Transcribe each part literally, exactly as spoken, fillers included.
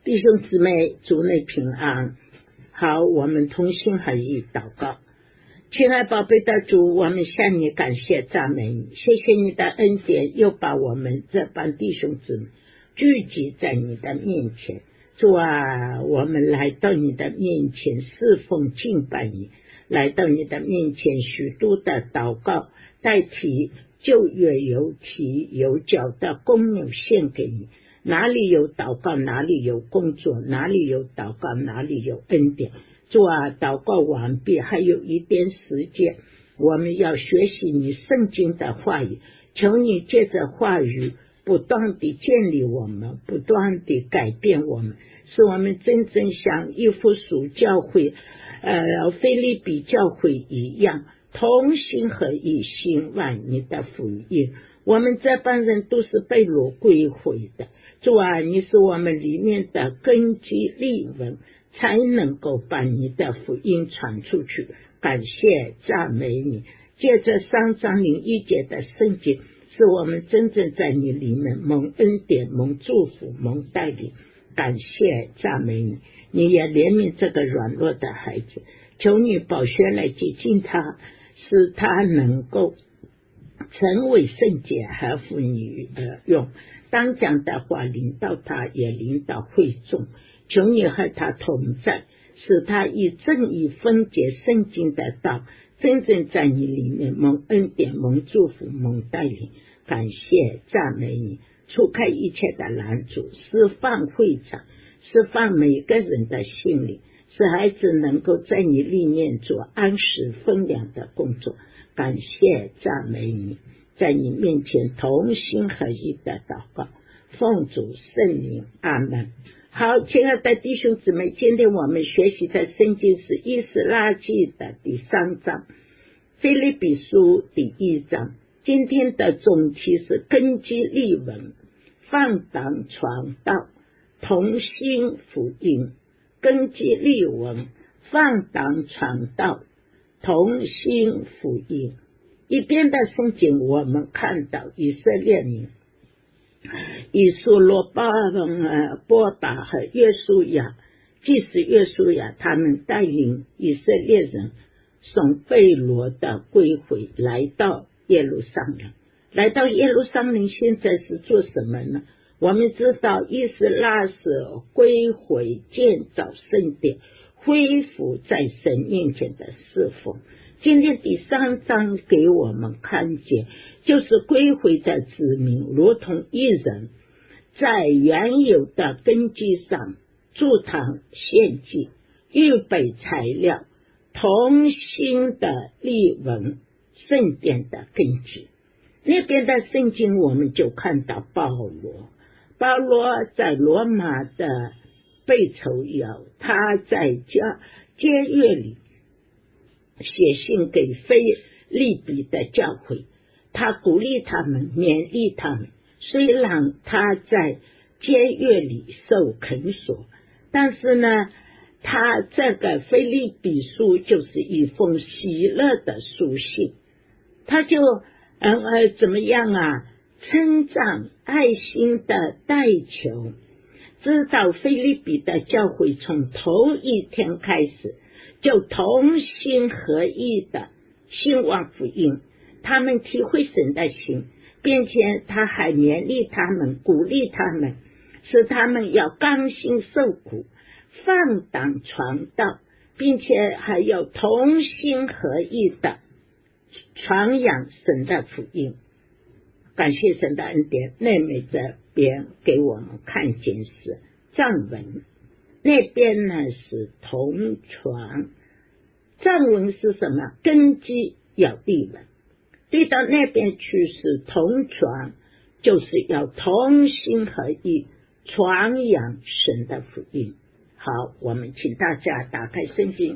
弟兄姊妹，主内平安。好，我们同心合意祷告。亲爱宝贝的主，我们向你感谢赞美你，谢谢你的恩典，又把我们这帮弟兄姊妹聚集在你的面前。主啊，我们来到你的面前侍奉敬拜你，来到你的面前许多的祷告，代替旧约有体有脚的公牛献给你。哪里有祷告，哪里有工作，哪里有祷告，哪里有恩典。主啊，祷告完毕，还有一点时间，我们要学习你圣经的话语，求你借着话语不断地建立我们，不断地改变我们，使我们真正像以弗所教会呃，腓立比教会一样，同心合意兴旺你的福音。我们这帮人都是被掳归回的，主啊，你是我们里面的根基立稳，才能够把你的福音传出去。感谢赞美你，借着三章零一节的圣经，使我们真正在你里面蒙恩典、蒙祝福、蒙带领。感谢赞美你，你也怜悯这个软弱的孩子，求你宝血来洁净他，使他能够成为圣洁，合乎你而用。当讲的话领导他，也领导会众，求你和他同在，使他以正义分解圣经的道，真正在你里面蒙恩典、蒙祝福、蒙带领。感谢赞美你，除开一切的拦阻，释放会场，释放每个人的心灵，使孩子能够在你里面做安时分粮的工作。感谢赞美你，在你面前同心合意的祷告，奉主圣名，阿们。好，亲爱的弟兄姊妹，今天我们学习的圣经是以斯拉记的第三章，腓立比书第一章。今天的总题是根基立稳，放胆传道，同心福音。根基立稳，放胆传道，同心福音。一边的圣经我们看到以色列民以所罗巴呃波达和约书亚，祭司约书亚他们带领以色列人从被掳的归回，来到耶路撒冷。来到耶路撒冷现在是做什么呢？我们知道以斯拉是归回建造圣殿，恢复在神面前的侍奉。今天第三章给我们看见，就是归回的子民如同一人，在原有的根基上筑堂献祭，预备材料，同心的立稳圣殿的根基。那边的圣经我们就看到保罗，保罗在罗马的被囚摇，他在家监狱里写信给腓立比的教会，他鼓励他们，勉励他们。虽然他在监狱里受捆锁，但是呢，他这个腓立比书就是一封喜乐的书信，他就呃呃怎么样啊？称赞爱心的代求，知道腓立比的教会从头一天开始就同心合意的兴旺福音，他们体会神的心，并且他还勉励他们，鼓励他们，使他们要甘心受苦，放胆传道，并且还要同心合意的传扬神的福音。感谢神的恩典，妹妹这边给我们看见是藏文，那边呢是同传。藏文是什么？根基要立稳。对到那边去是同传，就是要同心合意传扬神的福音。好，我们请大家打开圣经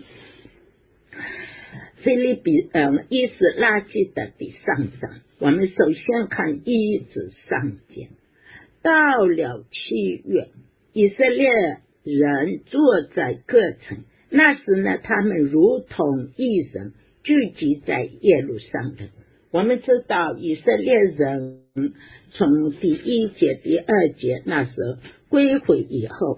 腓立比嗯以斯拉记的第三章，我们首先看一至三节。到了七月，以色列人坐在各城，那时呢，他们如同一人聚集在耶路撒冷。我们知道以色列人从第一节第二节那时候归回以后，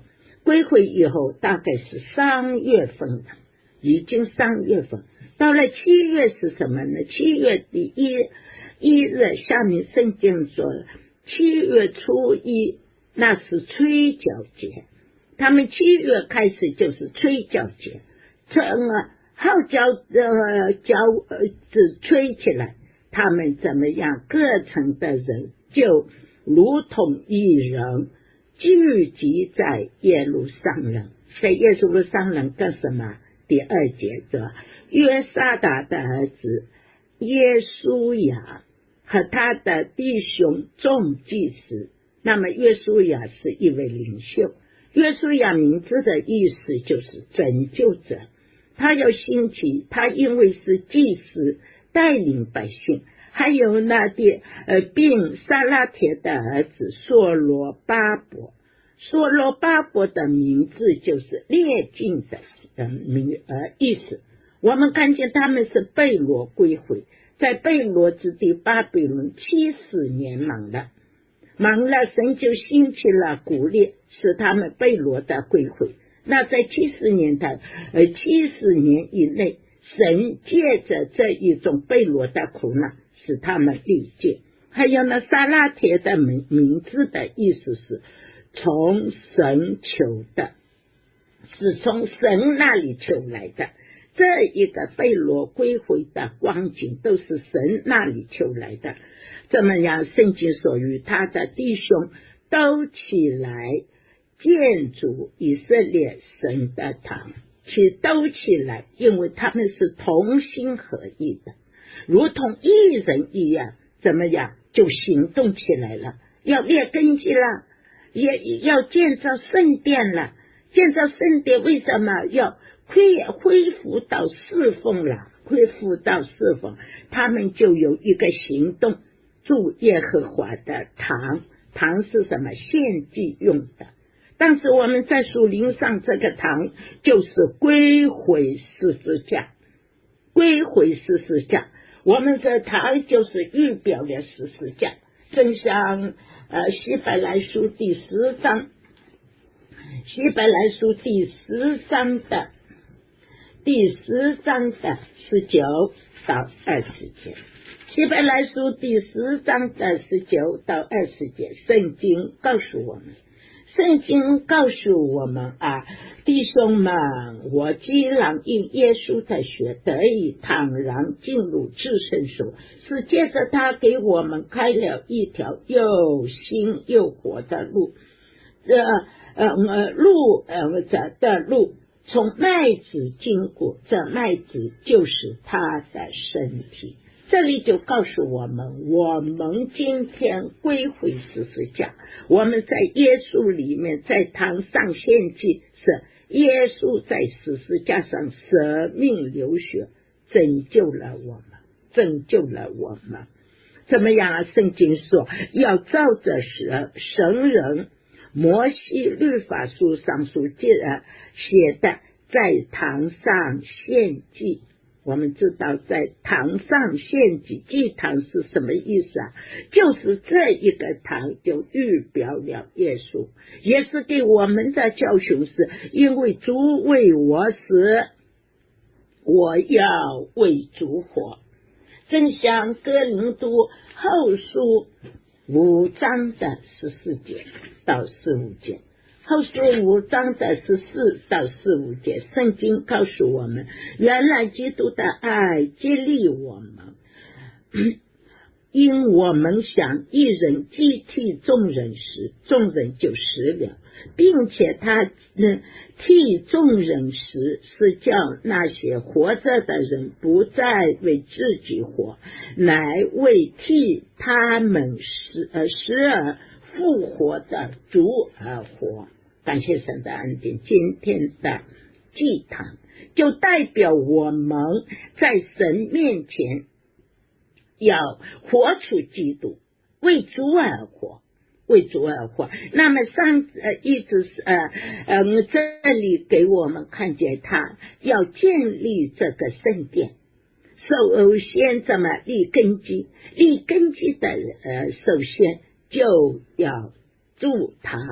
归回以后大概是三月份了，已经三月份，到了七月是什么呢？七月第一一日，下面圣经说七月初一那是吹角节，他们七月开始就是吹角节，这个号角呃角呃子吹起来，他们怎么样？各城的人就如同一人聚集在耶路撒冷，在耶路撒冷干什么？第二节说约撒达的儿子耶稣亚和他的弟兄众祭司。那么约书亚是一位领袖，约书亚名字的意思就是拯救者，他要兴起，他因为是祭司带领百姓，还有那的呃，并撒拉铁的儿子梭罗巴伯，梭罗巴伯的名字就是列境的呃名呃意思。我们看见他们是被掳归回，在被掳之地巴比伦七十年忙了，忙了，神就兴起了鼓励，使他们被掳的归回。那在七十年的呃七十年以内，神借着这一种被掳的苦难，使他们历尽。还有呢，撒拉铁的名名字的意思是从神求的，是从神那里求来的。这一个被掳归回的光景都是神那里求来的。怎么样？圣经所与他的弟兄都起来建筑以色列神的堂，其都起来，因为他们是同心合意的，如同一人一样。怎么样？就行动起来了，要列根基了，也要建造圣殿了。建造圣殿为什么要恢恢复到侍奉了？恢复到侍奉，他们就有一个行动，筑耶和华的堂。堂是什么？献祭用的。但是我们在属灵上，这个堂就是归回十字架，归回十字架。我们的堂就是预表了十字架，正像呃希伯来书第十章，希伯来书第十章的第十章的十九到二十节，希伯来书第十章的十九到二十节，圣经告诉我们，圣经告诉我们啊，弟兄们，我既然因耶稣的血得以坦然进入至圣所，是借着他给我们开了一条又新又活的路，这呃路呃这的路从麦子经过，这麦子就是他的身体。这里就告诉我们，我们今天归回十字架，我们在耶稣里面，在堂上献祭，是耶稣在十字架上舍命流血，拯救了我们，拯救了我们。怎么样啊？圣经说要照着神人摩西律法书上所写的，在堂上献祭。我们知道在堂上献祭，祭坛是什么意思啊？就是这一个堂就预表了耶稣，也是给我们的教训，是因为主为我死，我要为主活。正像哥林多后书五章的十四节到十五节，后书五章的十四到十五节，圣经告诉我们，原来基督的爱激励我们，因我们想一人既替众人死，众人就死了，并且他、嗯、替众人死，是叫那些活着的人不再为自己活，乃为替他们死呃死而复活的主而活。感谢神的恩典，今天的祭坛就代表我们在神面前要活出基督，为主而活，为主而活。那么上呃一直是呃呃这里给我们看见他要建立这个圣殿，首先怎么立根基？立根基的呃首先就要筑坛。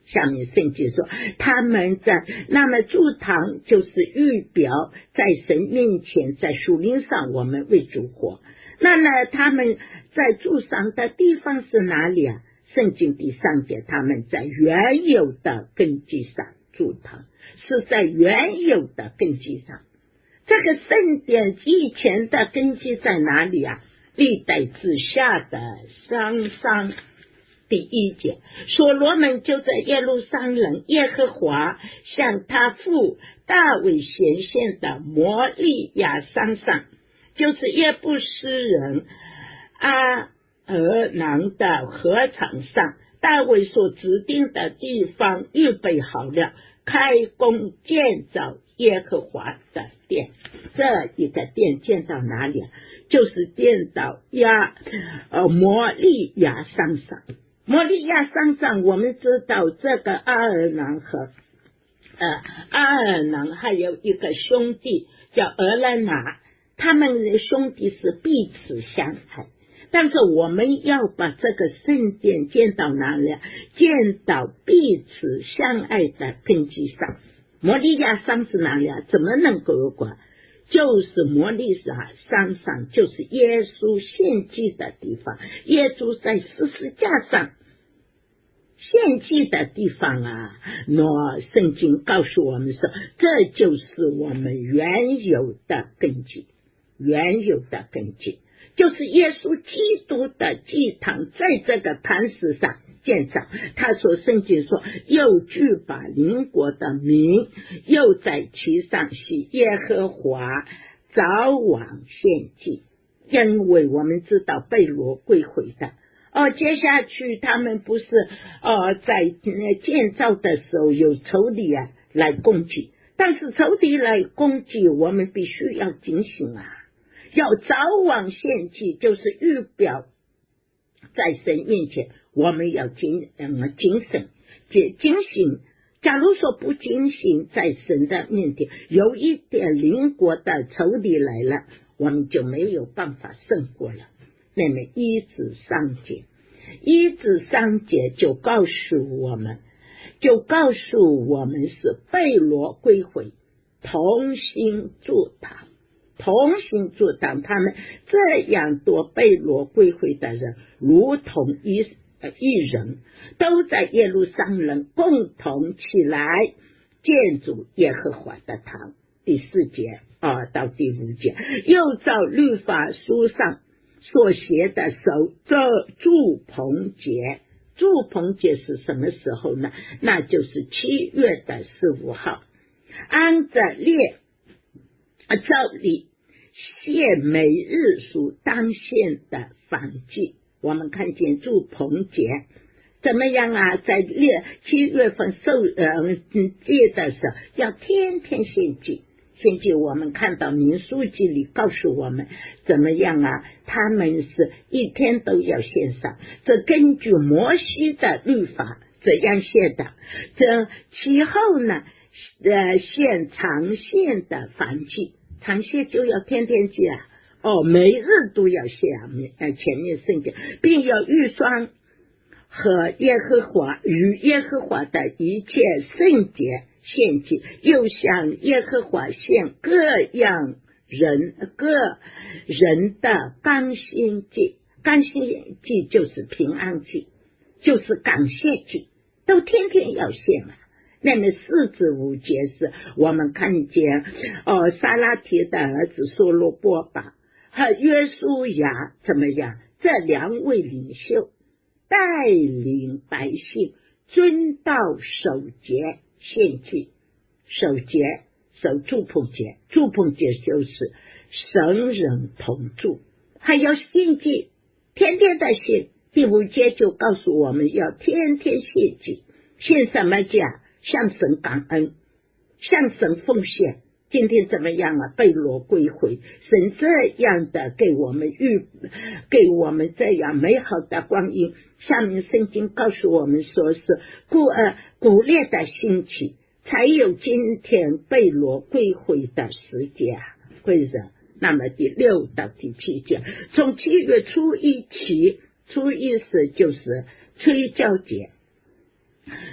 下面圣经说，他们在那么筑堂就是预表在神面前，在属灵上我们为主活。那呢，他们在筑上的地方是哪里啊？圣经第三节，他们在原有的根基上筑堂，是在原有的根基上。这个圣殿以前的根基在哪里啊？历代之下的山上。第一节，所罗门就在耶路撒冷耶和华向他父大卫显现的摩利亚山上，就是耶布斯人阿尔南的禾场上，大卫所指定的地方预备好了，开工建造耶和华的殿。这一个殿建到哪里啊？就是建到亚呃摩利亚山上。摩利亚山上，我们知道这个阿尔南和呃阿尔南还有一个兄弟叫俄兰拿，他们的兄弟是彼此相爱。但是我们要把这个圣殿建到哪里？建到彼此相爱的根基上。摩利亚山是哪里啊？怎么能够有关？就是摩利亚山上，就是耶稣献祭的地方，耶稣在十字架上献祭的地方啊。那圣经告诉我们说，这就是我们原有的根基，原有的根基就是耶稣基督的祭坛，在这个磐石上建造。他说，圣经说，又惧把邻国的名，又在其上洗耶和华早晚献祭。因为我们知道被掳归回的哦，接下去他们不是呃在建造的时候有仇敌啊来攻击，但是仇敌来攻击，我们必须要警醒啊，要早晚献祭，就是预表在神面前我们要警嗯警醒警警醒。假如说不警醒，在神的面前有一点邻国的仇敌来了，我们就没有办法胜过了。那么一至三节，一至三节就告诉我们，就告诉我们是被掳归回，同心筑坛，同心筑坛。他们这样多被掳归回的人，如同一一人，都在耶路撒冷共同起来建筑耶和华的堂。第四节啊到第五节，又照律法书上所写的守这住棚节。住棚节是什么时候呢？那就是七月的十五号，按着列照例献每日属当献的燔祭。我们看见住棚节怎么样啊？在列七月份受呃祭的时候，要天天献祭。献祭我们看到民数记里告诉我们怎么样啊？他们是一天都要献上，这根据摩西的律法这样写的。这其后呢，呃，献长献的燔祭，长献就要天天祭啊。哦，每日都要献啊，呃，前面圣经，并要预算和耶和华与耶和华的一切圣洁献祭，又向耶和华献各样人各人的甘心祭。甘心祭就是平安祭，就是感谢祭，都天天要献啊。那么四至五节是我们看见哦，撒拉提的儿子所罗波巴和约书亚怎么样？这两位领袖带领百姓遵道守节献祭，守节守住棚节，住棚节就是神人同住，还要献祭，天天的献。第五节就告诉我们要天天献祭，献什么祭？向神感恩，向神奉献。今天怎么样啊？被掳归回，神这样的给我们预给我们这样美好的光阴。下面圣经告诉我们说是故呃鼓励的兴起，才有今天被掳归回的时节啊，会人。那么第六到第七节，从七月初一起，初一是就是吹角节，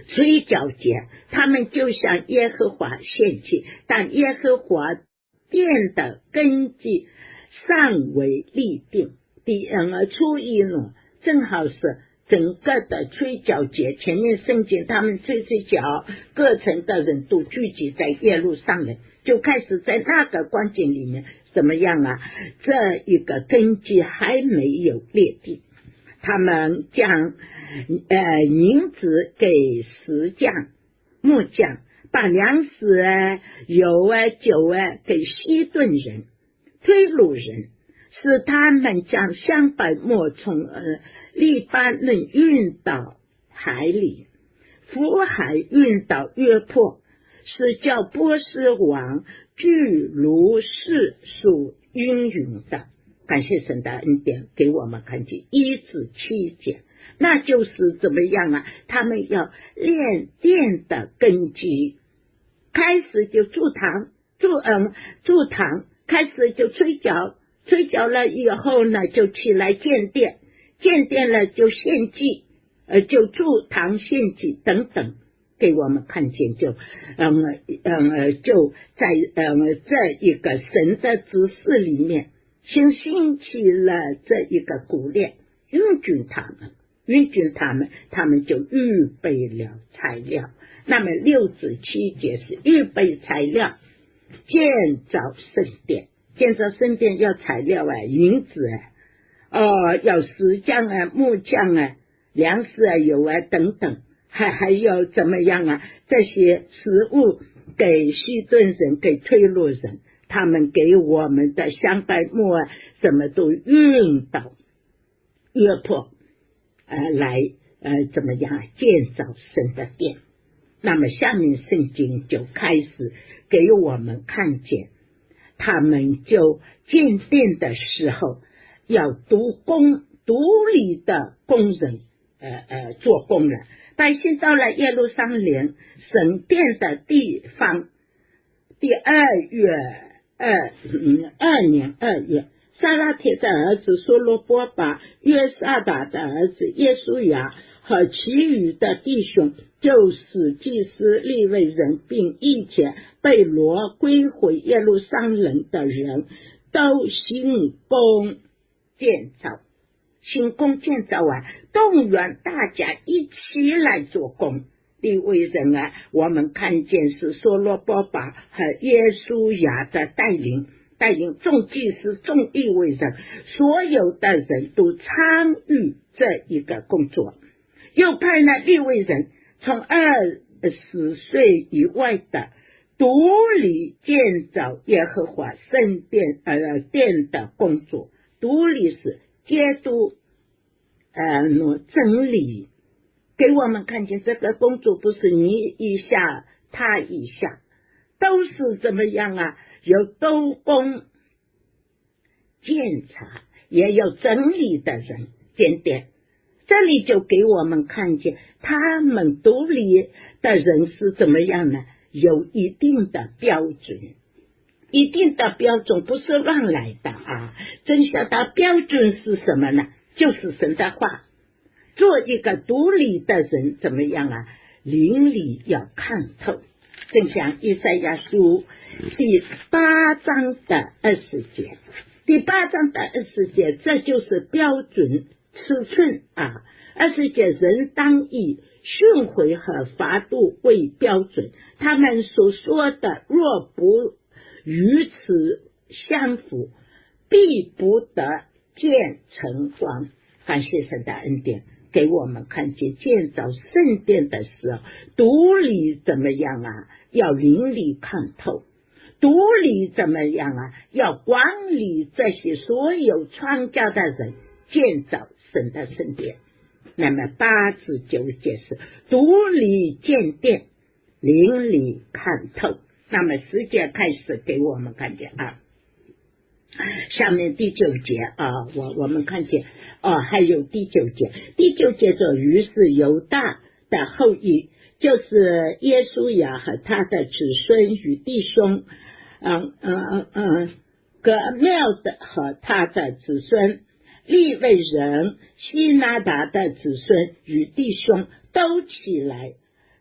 吹角节，他们就向耶和华献祭，但耶和华殿的根基尚未立定。第二初一呢，正好是整个的吹角节，前面圣经他们吹吹角，各城的人都聚集在耶路撒冷，就开始在那个光景里面怎么样啊？这一个根基还没有列定，他们将呃银子给石匠、木匠，把粮食啊、油啊、酒啊给西顿人、推鲁人，使他们将香柏木从呃利巴嫩运到海里，福海运到约破，是叫波斯王巨卢士属运允的。感谢神的恩典，给我们看见一至七节，那就是怎么样啊？他们要练殿的根基，开始就筑堂，筑嗯筑堂，开始就吹角，吹角了以后呢，就起来建殿，建殿了就献祭，呃，就筑堂献祭等等，给我们看见就嗯嗯就在嗯这一个神的指示里面。先兴起了这一个鼓练，运军他们，运军他们，他们就预备了材料。那么六至七节是预备材料，建造圣殿，建造圣殿要材料啊，银子啊，哦，要石匠啊、木匠啊、粮食啊、油啊等等，还还有怎么样啊？这些食物给西顿人、给推罗人。他们给我们的香柏木啊，什么都运到约破，呃，来呃怎么样建造神的殿。那么下面圣经就开始给我们看见，他们就建殿的时候要独工独立的工人，呃呃做工人。百姓到了耶路撒冷神殿的地方，第二月。二嗯二年二月，撒拉铁的儿子所罗波把、约撒达的儿子耶稣亚和其余的弟兄，就使祭司、利未人并一切被掳归回耶路撒冷的人，都行工建造，行工建造啊，动员大家一起来做工。利未人啊，我们看见是所罗波把和耶稣亚的带领，带领众祭司、众利未人，所有的人都参与这一个工作。又派了利未人从二十岁以外的独立建造耶和华圣殿呃殿的工作，独立是监督呃整理。给我们看见这个工作不是你一下他一下，都是怎么样啊？有督工检查，也有整理的人检点。这里就给我们看见他们独立的人是怎么样呢？有一定的标准，一定的标准不是乱来的啊！真晓得标准是什么呢？就是神的话。做一个独立的人怎么样啊？灵里要看透，正像以赛亚书第八章的二十节，第八章的二十节，这就是标准尺寸啊。二十节，人当以训诲和法度为标准，他们所说的若不与此相符，必不得见晨光。感谢神的恩典，给我们看见建造圣殿的时候，独立怎么样啊？要灵里看透。独立怎么样啊？要管理这些所有创造的人，建造神的圣殿。那么八至九节是独立建殿，灵里看透。那么十节开始给我们看见啊，下面第九节啊，我我们看见哦，还有第九节，第九节的于是犹大的后裔，就是耶稣亚和他的子孙与弟兄，嗯嗯嗯嗯，革庙的和他的子孙，利未人希拿达的子孙与弟兄都起来，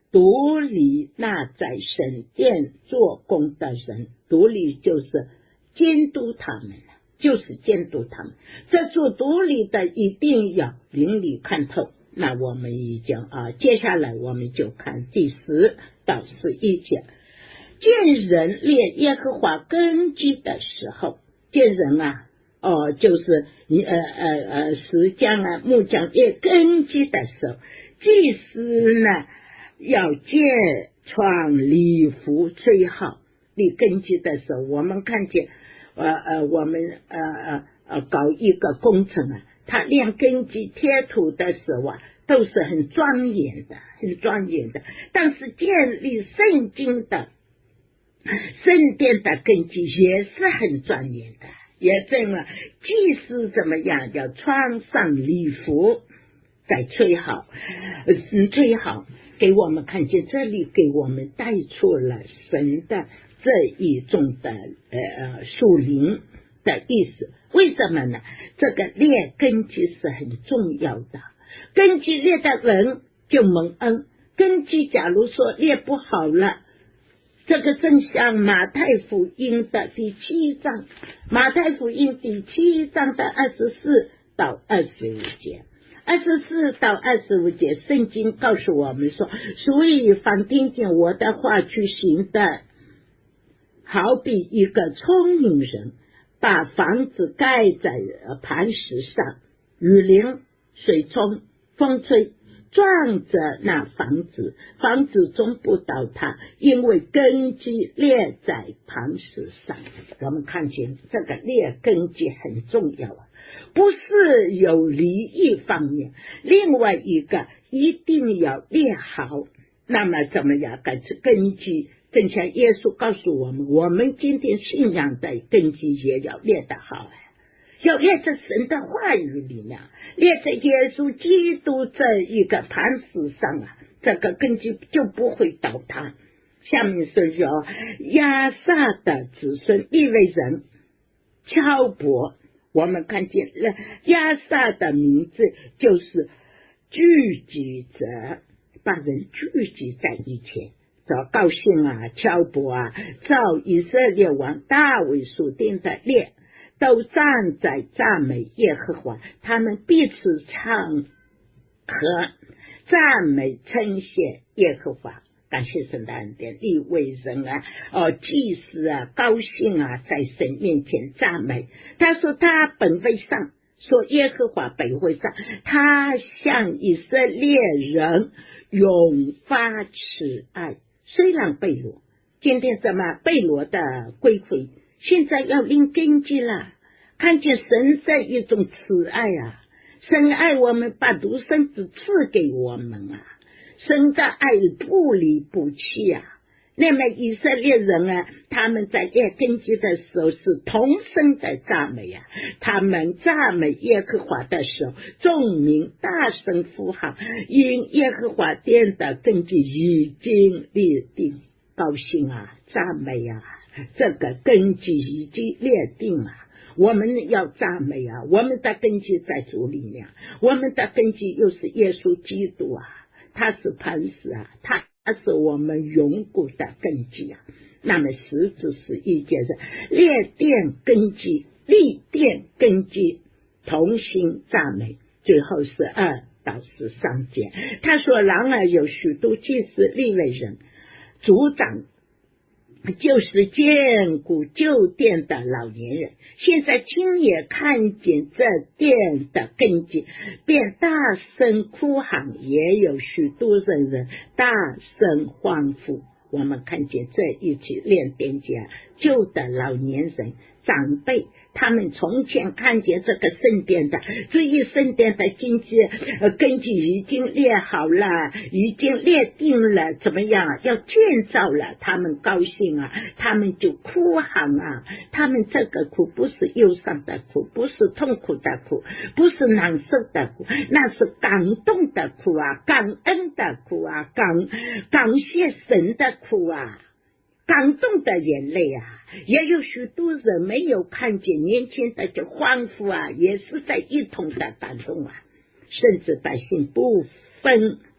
独立那在神殿做工的人，独立就是监督他们，就是监督他们。这做独立的一定要邻里看透。那我们已经啊，接下来我们就看第十到十一节。见人列耶和华根基的时候，见人啊，哦，就是你呃呃呃石匠啊木匠列根基的时候，祭司呢要揭创礼服吹号立根基的时候，我们看见呃呃我们呃呃呃搞一个工程啊，他练根基贴土的时候啊，都是很庄严的，很庄严的。但是建立圣经的圣殿的根基也是很庄严的，也证了祭司怎么样要穿上礼服再吹好，嗯，吹好，给我们看见这里给我们带出了神的这一种的呃属灵的意思。为什么呢？这个列根基是很重要的，根基列的人就蒙恩，根基假如说列不好了，这个正像马太福音的第七章，马太福音第七章的二十四到二十五节，二十四到二十五节，圣经告诉我们说，所以凡听见我的话去行的，好比一个聪明人把房子盖在磐石上，雨淋、水冲、风吹，撞着那房子，房子终不倒塌，因为根基列在磐石上。我们看见这个列根基很重要啊，不是有利益方面，另外一个一定要列好。那么怎么样根基？正像耶稣告诉我们，我们今天信仰的根基也要列得好啊，要列在神的话语里面，列在耶稣基督这一个磐石上啊，这个根基就不会倒塌。下面是说亚萨的子孙利未人敲伯，我们看见了亚萨的名字就是聚集者，把人聚集在一起，找高兴啊，敲伯啊，照以色列王大卫所定的列，都站在赞美耶和华，他们彼此唱和赞美称谢耶和华。感谢神的恩典，利未人啊，哦，祭司啊，高兴啊，在神面前赞美。他说他本位上，说耶和华本位上，他向以色列人永发慈爱。虽然被掳，今天什么被掳的归回，现在要领根基了，看见神这一种慈爱啊，神爱我们，把独生子赐给我们啊，神的爱不离不弃啊。那么以色列人啊，他们在列根基的时候是同声的赞美啊，他们赞美耶和华的时候，众民大声呼喊，因耶和华殿的根基已经立定，高兴啊，赞美啊，这个根基已经列定啊。我们要赞美啊，我们的根基在主里面，我们的根基又是耶稣基督啊，他是磐石啊，他它是我们永固的根基啊。那么十至十一节是列殿根基，立殿根基，同心赞美。最后十二到十三节，他说然而有许多祭司利未人族长，就是坚固旧殿的老年人，现在亲眼看见这殿的根基，便大声哭喊，也有许多人人大声欢呼。我们看见这一起练殿家旧的老年人长辈，他们从前看见这个圣殿的这一圣殿的经济呃根基已经列好了，已经列定了，怎么样要建造了，他们高兴啊，他们就哭喊啊，他们这个哭不是忧伤的哭，不是痛苦的哭，不是难受的哭，那是感动的哭啊，感恩的哭啊，感感谢神的哭啊，感动的眼泪啊。也有许多人没有看见年轻的就欢呼啊，也是在一同的感动啊，甚至百姓不分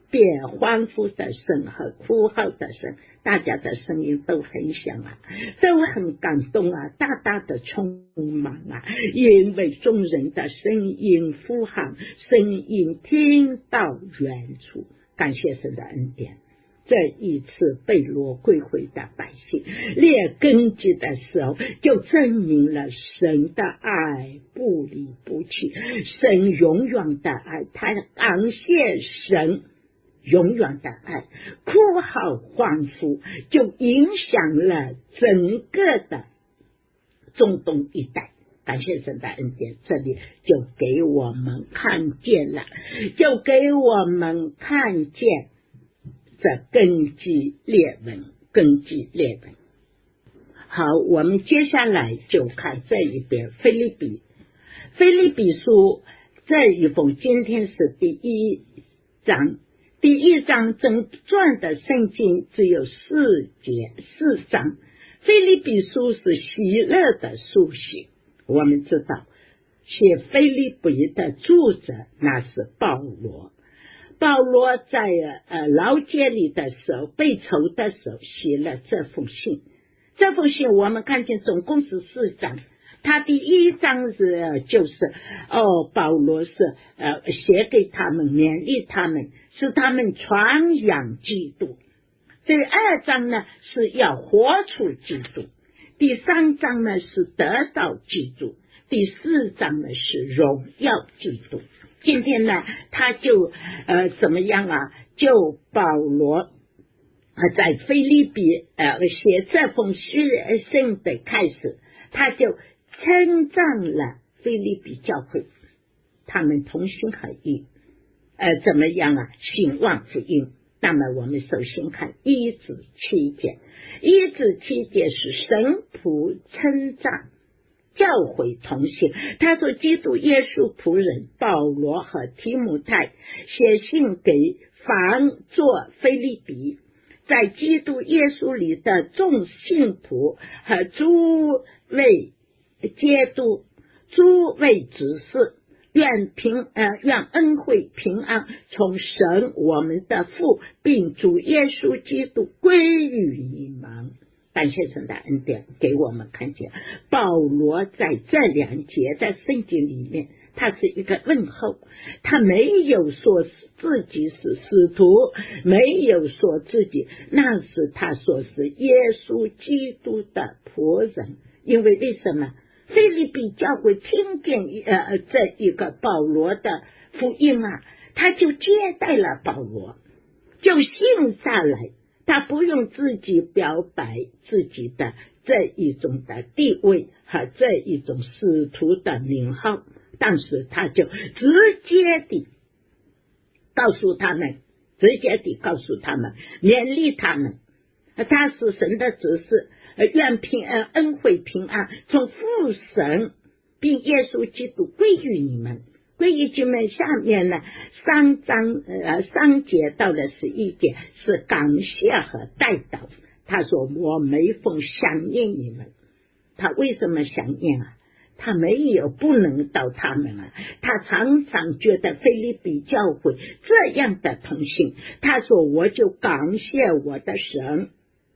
别欢呼的声和哭号的声，大家的声音都很响啊，都很感动啊，大大的充满啊，因为众人的声音呼喊，声音听到远处。感谢神的恩典，这一次被掳归回的百姓列根基的时候，就证明了神的爱不离不弃，神永远的爱，他感谢神永远的爱，哭号欢呼，就影响了整个的中东一带。感谢神的恩典，这里就给我们看见了，就给我们看见这根基列文，根基列文。好，我们接下来就看这一边腓立比，腓立比书这一封今天是第一章，第一章整卷的圣经只有四节四章，腓立比书是喜乐的书信。我们知道写腓立比的作者那是保罗，保罗在呃牢监里的时候，被囚的时候写了这封信。这封信我们看见总共是四章，他第一章是就是哦，保罗是呃写给他们，勉励他们，使他们传扬基督。第二章呢是要活出基督，第三章呢是得到基督，第四章呢是荣耀基督。今天呢他就呃怎么样啊，就保罗在腓立比呃写这封信的开始，他就称赞了腓立比教会，他们同心合意呃怎么样啊，兴旺福音。那么我们首先看一至七节，一至七节是神仆称赞教会同心。他说基督耶稣仆人保罗和提摩太写信给凡作腓立比在基督耶稣里的众信徒和诸位基督诸位执事，愿平呃愿恩惠平安从神我们的父并主耶稣基督归于你们。感谢神的恩典，给我们看见保罗在这两节的圣经里面，他是一个问候，他没有说自己是使徒，没有说自己，那是他说是耶稣基督的仆人。因为为什么腓立比教会听见呃这一个保罗的福音啊，他就接待了保罗，就信下来，他不用自己表白自己的这一种的地位和这一种使徒的名号，但是他就直接的告诉他们，直接的告诉他们，勉励他们，他是神的指示，愿平安恩惠平安从父神并耶稣基督归于你们。归于你们下面呢三章呃三节到了十一节是感谢和代祷。他说我每逢想念你们，他为什么想念啊？他没有不能到他们啊，他常常觉得腓立比教会这样的同心，他说我就感谢我的神，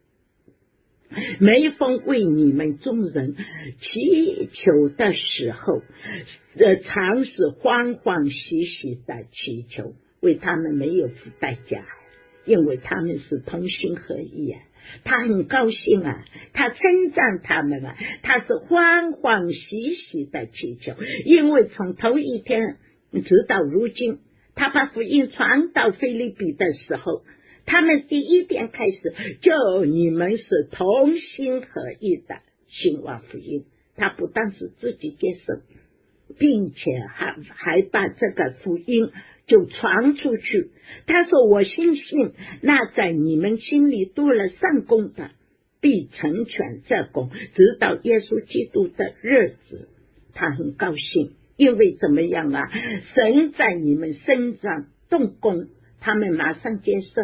每逢为你们众人祈求的时候，呃，常是欢欢喜喜的祈求，为他们没有付代价，因为他们是同心合意啊。他很高兴啊，他称赞他们啊，他是欢欢喜喜的祈求，因为从头一天直到如今，他把福音传到腓立比的时候，他们第一天开始就你们是同心合意的兴旺福音，他不但是自己接受，并且还还把这个福音就传出去。他说我相信那在你们心里做了善功的必成全这功，直到耶稣基督的日子。他很高兴，因为怎么样啊，神在你们身上动工，他们马上接受，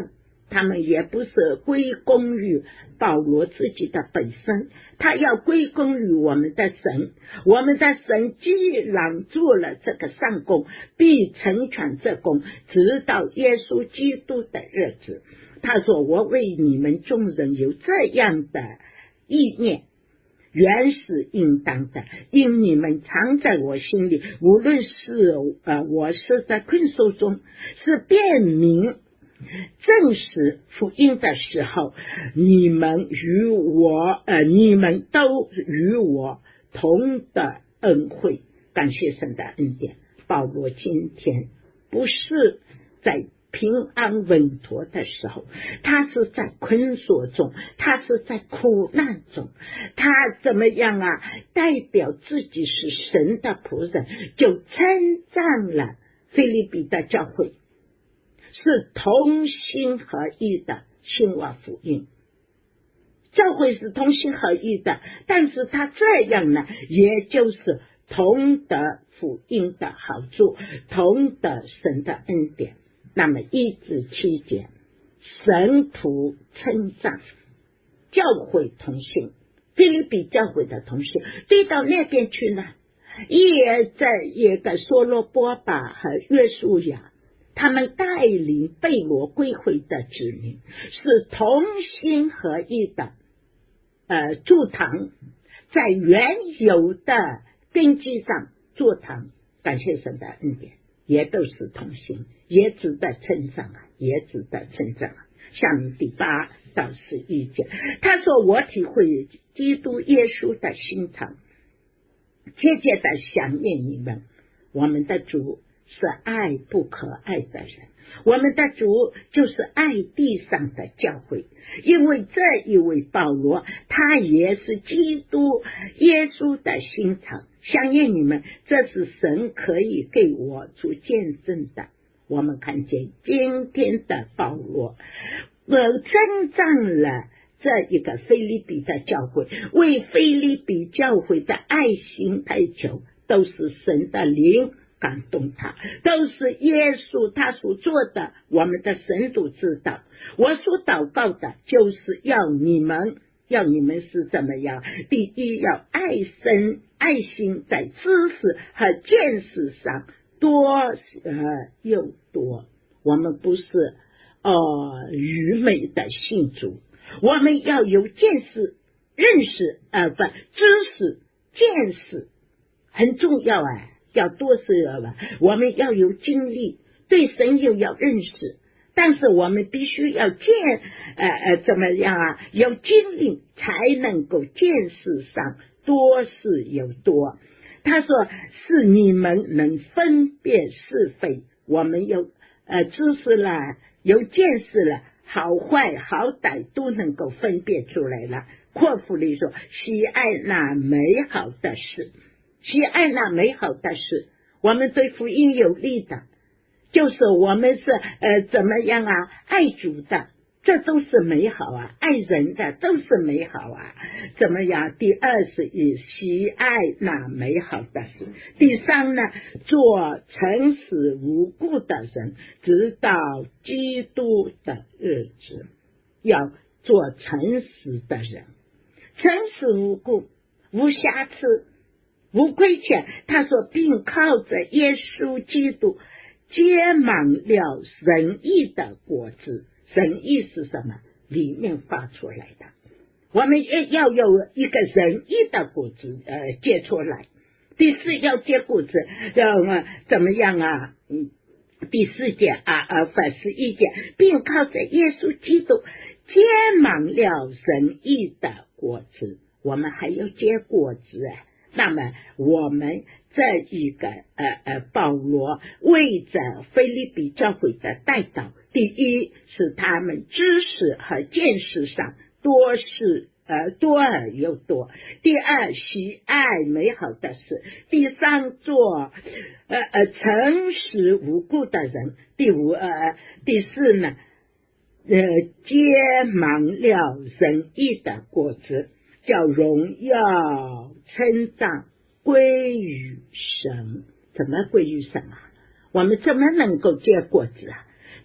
他们也不是归功于保罗自己的本身，他要归功于我们的神。我们的神既然做了这个善功，必成全这功，直到耶稣基督的日子。他说，我为你们众人有这样的意念，原是应当的，因你们藏在我心里，无论是呃我是在困惑中，是辨明证实福音的时候，你们与我呃你们都与我同的恩惠。感谢神的恩典。保罗今天不是在平安稳妥的时候，他是在困锁中，他是在苦难中，他怎么样啊？代表自己是神的仆人，就称赞了腓立比的教会，是同心合意的兴旺福音。教会是同心合意的，但是他这样呢，也就是同得福音的好处，同得神的恩典。那么一至七节，神仆称赞教会同心，腓立比教会的同心，对到那边去呢，也在一个梭罗波巴和约书亚，他们带领贝罗归回的子民，是同心合意的呃筑堂，在原有的根基上筑堂。感谢神的恩典，也都是同心，也值得称赞啊，也值得称赞啊。下面第八到十一节，他说，我体会基督耶稣的心肠，切切的想念你们。我们的主是爱不可爱的人，我们的主就是爱地上的教会，因为这一位保罗，他也是基督耶稣的心肠，想念你们，这是神可以给我做见证的。我们看见今天的保罗呃，增长了这一个腓立比的教会，为腓立比教会的爱心哀求，都是神的灵感动他，都是耶稣他所做的，我们的神都知道。我所祷告的就是要你们要你们是怎么样？第一，要爱神爱心在知识和见识上多呃又多。我们不是呃愚昧的信主，我们要有见识认识呃不知识见识很重要啊，要多是吧？我们要有经历，对神又要认识，但是我们必须要见呃呃怎么样啊？有经历才能够见识上多是有多。他说是你们能分辨是非，我们有呃知识了，有见识了，好坏好歹都能够分辨出来了。括弧里说，喜爱那美好的事，喜爱那美好的事，我们对福音有利的，就是我们是呃怎么样啊？爱主的，这都是美好啊，爱人的都是美好啊，怎么样？第二是以喜爱那美好的事。第三呢，做诚实无辜的人，直到基督的日子，要做诚实的人，诚实无辜，无瑕疵，无亏欠。他说，并靠着耶稣基督结满了仁义的果子。仁义是什么？里面发出来的，我们也要有一个仁义的果子呃结出来。第四，要结果子要、呃、怎么样啊？嗯，第四节啊啊反十一节，并靠着耶稣基督结满了仁义的果子。我们还要结果子啊。那么我们这一个呃呃保罗为着腓立比教会的代祷，第一是他们知识和见识上多是呃多而又多，第二喜爱美好的事，第三做呃呃诚实无辜的人，第五呃第四呢呃结满了仁义的果子，叫荣耀称赞归于神。怎么归于神啊？我们怎么能够结果子啊？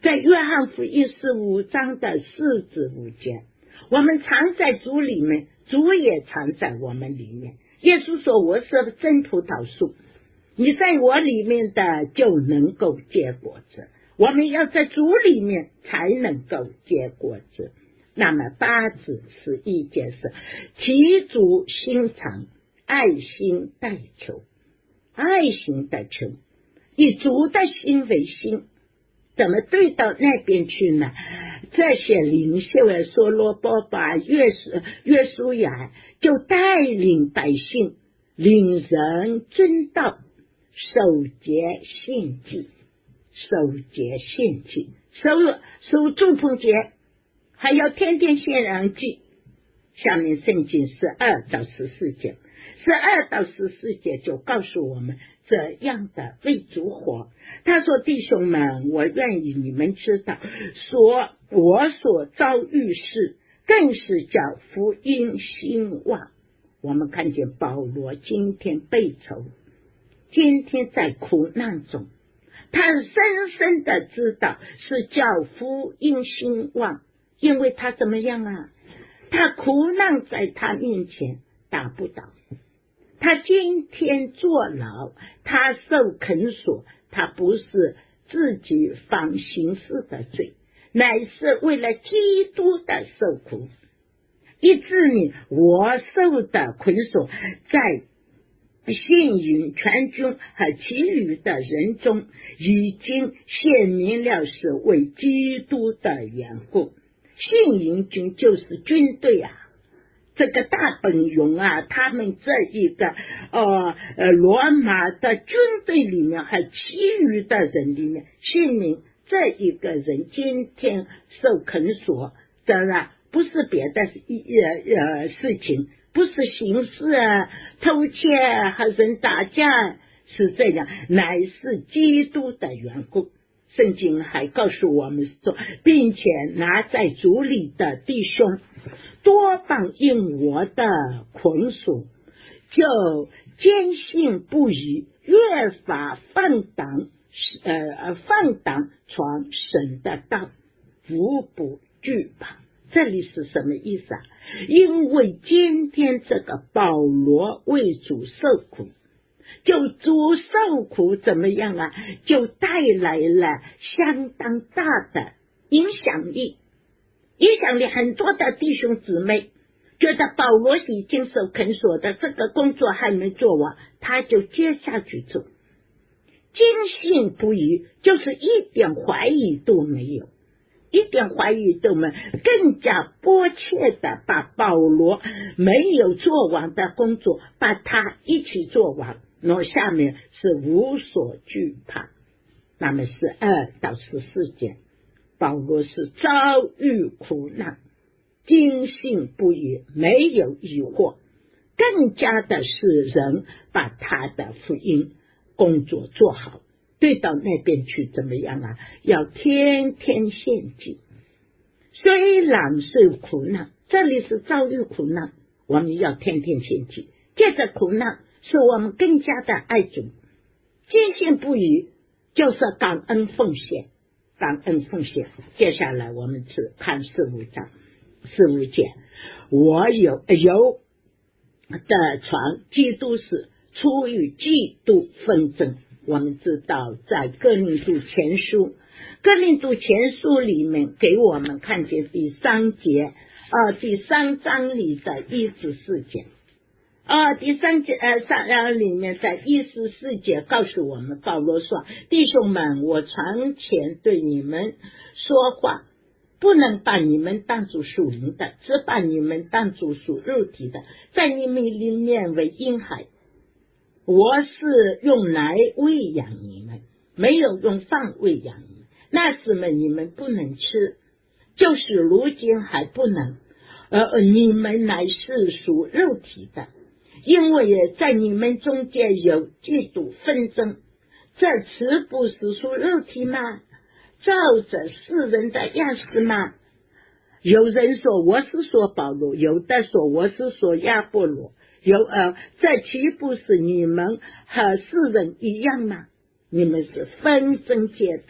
在约翰福音十五章的四至五节，我们常在主里面，主也常在我们里面。耶稣说，我是真葡萄树，你在我里面的就能够结果子。我们要在主里面才能够结果子。那么八字是一件事，其主心肠，爱心代求，爱心代求，以主的心为心，怎么对到那边去呢？这些领袖啊，所罗巴伯、约书约书亚就带领百姓，领人遵道，守节献祭，守节献祭，守守祝棚节，还要天天献羊祭。下面圣经十二到十四节，十二到十四节就告诉我们这样的为主活。他说，弟兄们，我愿意你们知道，说我所遭遇事更是叫福音兴旺。我们看见保罗今天被囚，今天在苦难中，他深深的知道是叫福音兴旺，因为他怎么样啊？他苦难在他面前打不倒，他今天坐牢，他受捆锁，他不是自己犯刑事的罪，乃是为了基督的受苦，以至于我受的捆锁在信云全军和其余的人中已经显明了是为基督的缘故。信云军就是军队啊，这个大本营啊，他们这一个呃呃罗马的军队里面和其余的人里面，信明这一个人今天受捆锁，当然不是别的呃呃事情，不是刑事啊、偷窃和人打架，是这样，乃是基督的缘故。圣经还告诉我们说，并且拿在主里的弟兄多半因我的捆锁，就坚信不疑，越发放胆呃放胆传神的道，无不惧怕。这里是什么意思啊？因为今天这个保罗为主受苦，就主受苦怎么样啊？就带来了相当大的影响力，影响力很多的弟兄姊妹觉得保罗已经受捆锁的，这个工作还没做完，他就接下去做，坚信不疑，就是一点怀疑都没有，一点怀疑都没有，更加迫切的把保罗没有做完的工作把它一起做完。那么下面是无所惧怕。那么十二到十四节，保罗是遭遇苦难，坚信不疑，没有疑惑，更加的是人把他的福音工作做好，对到那边去怎么样啊？要天天献祭。虽然受苦难，这里是遭遇苦难，我们要天天献祭，借着苦难使我们更加的爱主，坚信不疑，就是感恩奉献，感恩奉献。接下来我们只看十五章十五节，我有有的传基督是出于嫉妒纷争。我们知道在哥林多前书，哥林多前书里面给我们看见第三节啊、呃，第三章里的一十四节啊，第三节呃三章里面在一十四节告诉我们，保罗说：弟兄们，我从前对你们说话，不能把你们当作属灵的，只把你们当作属肉体的，在你们里面为婴孩。我是用来喂养你们，没有用饭喂养你们，那时么你们不能吃，就是如今还不能，而你们乃是属肉体的，因为在你们中间有嫉妒纷争，这岂不是属肉体吗？照着世人的样式吗？有人说我是说保罗，有的说我是说亚波罗，有呃，这岂不是你们和世人一样吗？你们是纷争结党，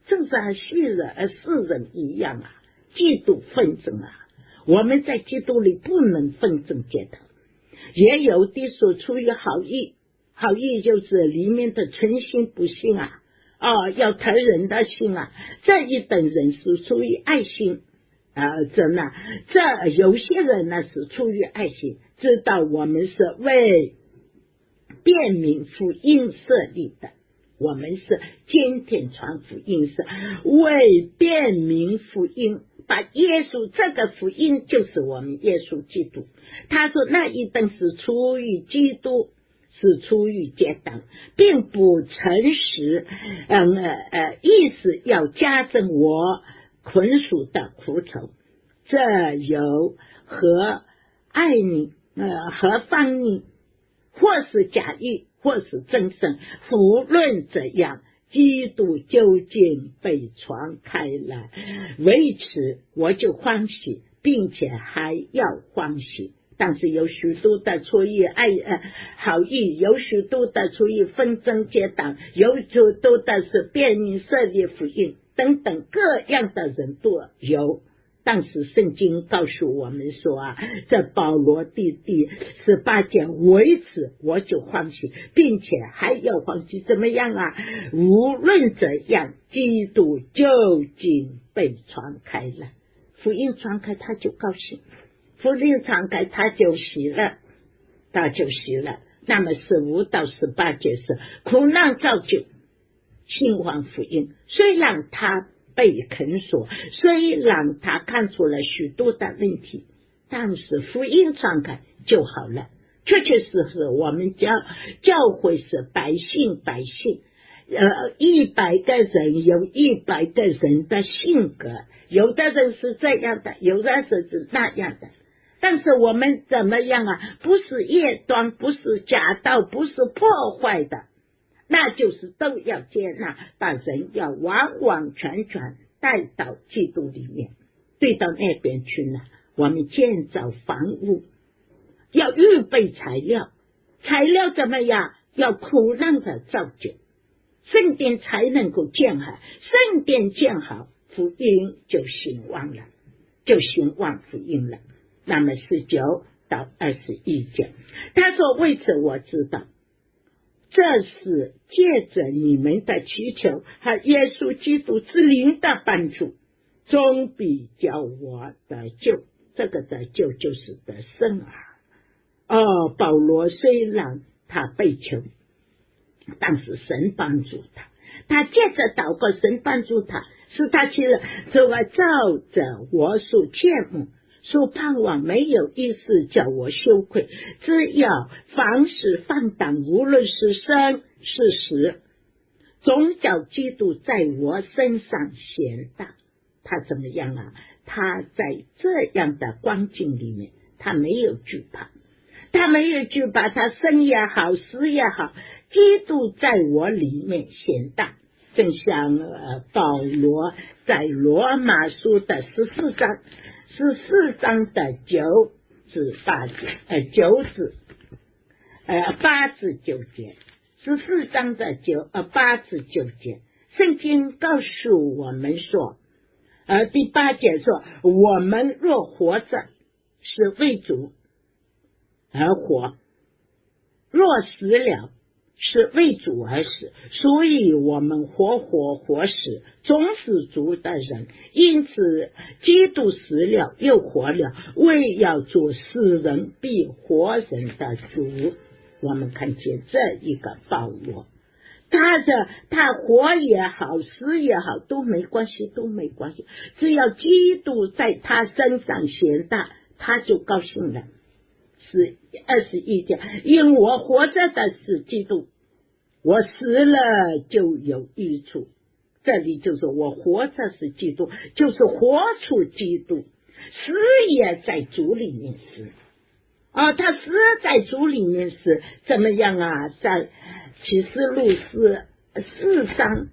正像昔日而世人一样啊，嫉妒纷争啊。我们在基督里不能纷争结党，也有的说出于好意，好意就是里面的存心不信啊，哦，要疼人的心啊，这一等人是出于爱心啊，这呢，这有些人呢是出于爱心，知道我们是为便民福音设立的，我们是今天传福音是为便民福音，把耶稣这个福音就是我们耶稣基督。他说那一等是出于基督，是出于结党，并不诚实，嗯呃呃，意思要加增我捆属的苦仇。这有和爱你呃和方你，或是假意，或是真神，无论怎样，基督究竟被传开来，为此我就欢喜，并且还要欢喜。但是有许多的出于爱呃好意，有许多的出于纷争结党，有许多的是便民设立福音等等各样的人都有。但是圣经告诉我们说啊，这保罗弟弟十八节，为此我就欢喜，并且还要欢喜怎么样啊？无论怎样，基督究竟被传开了，福音传开他就高兴，福音传开他就喜乐，他就喜乐。那么十五到十八节是苦难造就兴旺福音，虽然他被肯索，虽然他看出了许多的问题，但是福音传开就好了。确确实实我们教教会是百姓百姓，呃，一百个人有一百个人的性格，有的人是这样的，有的人是那样的，但是我们怎么样啊？不是异端，不是假道，不是破坏的，那就是都要接纳，把人要完完全全带到基督里面，对到那边去呢。我们建造房屋要预备材料，材料怎么样？要苦难的造就，圣殿才能够建好，圣殿建好，福音就兴旺了，就兴旺福音了。那么十九到二十一节，他说为此我知道，这是借着你们的祈求和耶稣基督之灵的帮助，总比叫我得救。这个得救就是得生啊。哦，保罗虽然他被囚，但是神帮助他，他借着祷告，神帮助他，使他去了，这个照着我所切慕所盼望，没有一事叫我羞愧，只要凡事放胆，无论是生是死，总叫基督在我身上显大。他怎么样啊？他在这样的光景里面，他没有惧怕，他没有惧怕，他生也好，死也好，基督在我里面显大。正像呃保罗在罗马书的十四章十四章的九至八节，呃九至呃八至九节，十四章的九呃八至九节，圣经告诉我们说，呃第八节说，我们若活着是为主而活，若死了是为主而死，所以我们活活活死总是主的人，因此基督死了又活了，为要做死人必活人的主。我们看见这一个保罗，他的他活也好，死也好，都没关系，都没关系，只要基督在他身上显大，他就高兴了。是二十一节，因我活着的是基督，我死了就有益处。这里就是我活着是基督，就是活出基督，死也在主里面死。哦，他死在主里面是怎么样啊？在启示录是四章，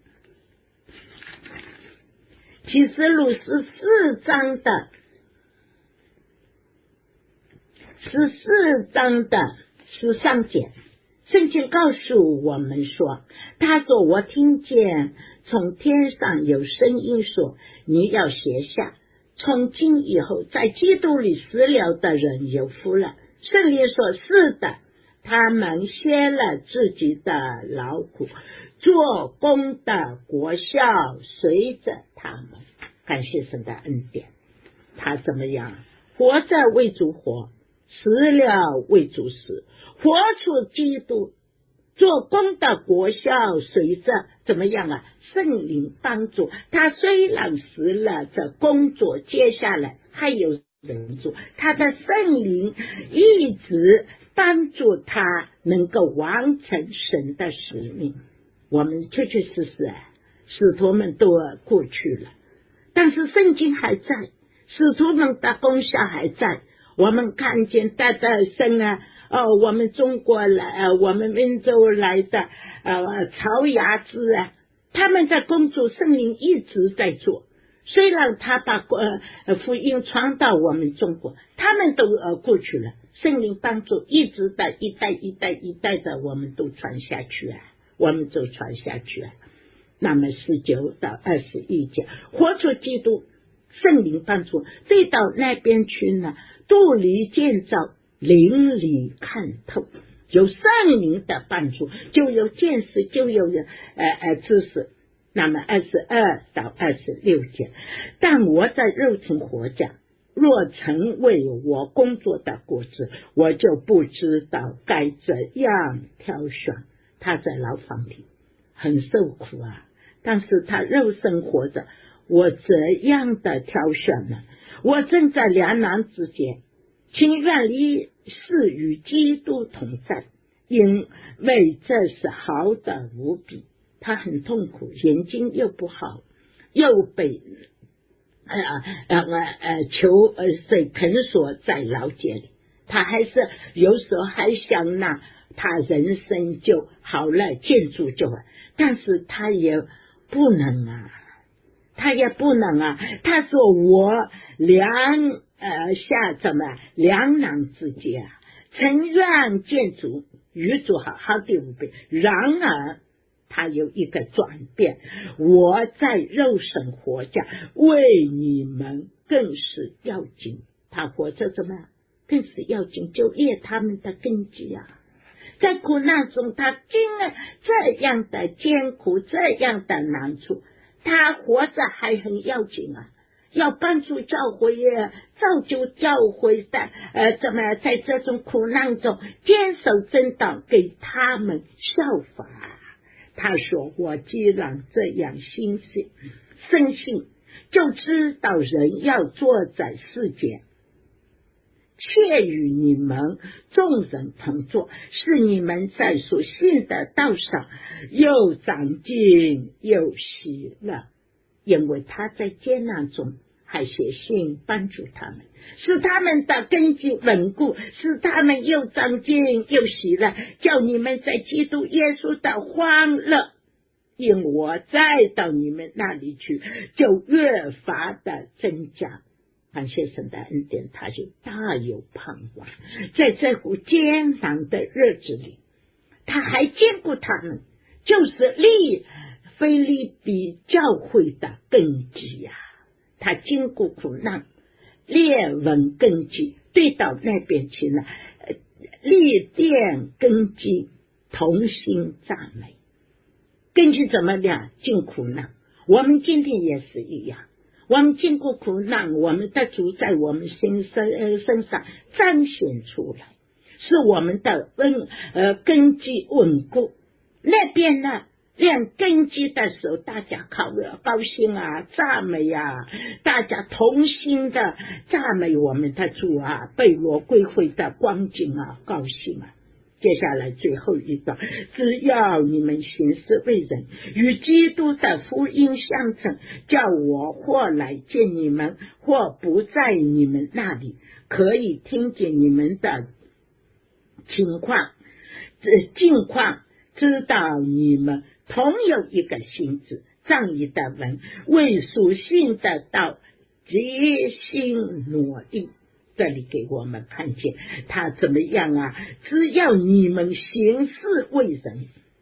启示录是四章的十四章的十三节，圣经告诉我们说，他说我听见从天上有声音说，你要写下，从今以后在基督里死了的人有福了。圣灵说，是的，他们歇了自己的劳苦，做工的果效随着他们。感谢神的恩典，他怎么样？活着为主活，死了为主死，活出基督，做工的果效随着怎么样啊？圣灵帮助他，虽然死了，这工作接下来还有人做，他的圣灵一直帮助他能够完成神的使命。我们确确实实啊，使徒们都过去了，但是圣经还在，使徒们的功效还在。我们看见大大生啊，哦，我们中国来，呃，我们温州来的呃曹雅芝啊，他们在工作，圣灵一直在做。虽然他把呃福音传到我们中国，他们都呃过去了，圣灵帮助一直的一代一代一代的，我们都传下去啊，我们都传下去啊。那么十九到二十一节，活出基督，圣灵帮助，再到那边去呢，肚里建造，灵里看透，有圣灵的帮助，就有见识，就有呃呃知识。那么二十二到二十六节，但我在肉身活着，若曾为我工作的果子，我就不知道该怎样挑选。他在牢房里很受苦啊，但是他肉身活着，我怎样的挑选呢？我正在两难之间，情愿离世与基督同在，因为这是好的无比。他很痛苦，眼睛又不好，又被呃呃呃囚呃被捆锁在牢监里。他还是有时候还想呢，他人生就好了，建筑就好，但是他也不能啊，他也不能啊。他说我两呃下怎么两难之间啊，曾愿建筑与主好好的无比，然而他有一个转变，我在肉身活着，为你们更是要紧。他活着怎么样？更是要紧，就列他们的根基啊。在苦难中，他经历这样的艰苦，这样的难处，他活着还很要紧啊。要帮助教会，造就教会的呃，怎么在这种苦难中坚守真道，给他们效法。他说，我既然这样心信深信，就知道人要坐在世间，且与你们众人同坐，使你们在所信的道上又长进又喜乐。因为他在艰难中还写信帮助他们，使他们的根基稳固，使他们又长进又喜乐，叫你们在基督耶稣的欢乐，因我再到你们那里去，就越发的增加。感谢神的恩典，他就大有盼望。在这股艰难的日子里，他还兼顾他们，就是立腓立比教会的根基呀、啊。他经过苦难，列稳根基，对到那边去了，立奠根基，同心赞美。根基怎么样？经苦难。我们今天也是一样，我们经过苦难，我们的主在我们身身呃身上彰显出来，是我们的根呃根基稳固。那边呢，练根基的时候，大家靠高兴啊，赞美啊，大家同心的赞美我们的主啊，被我归回的光景啊，高兴啊。接下来最后一段，只要你们行事为人，与基督的福音相称，叫我或来见你们，或不在你们那里，可以听见你们的情况近况，知道你们同有一个心志，仗义的文，为属性的道竭心努力。这里给我们看见他怎么样啊？只要你们行事为人，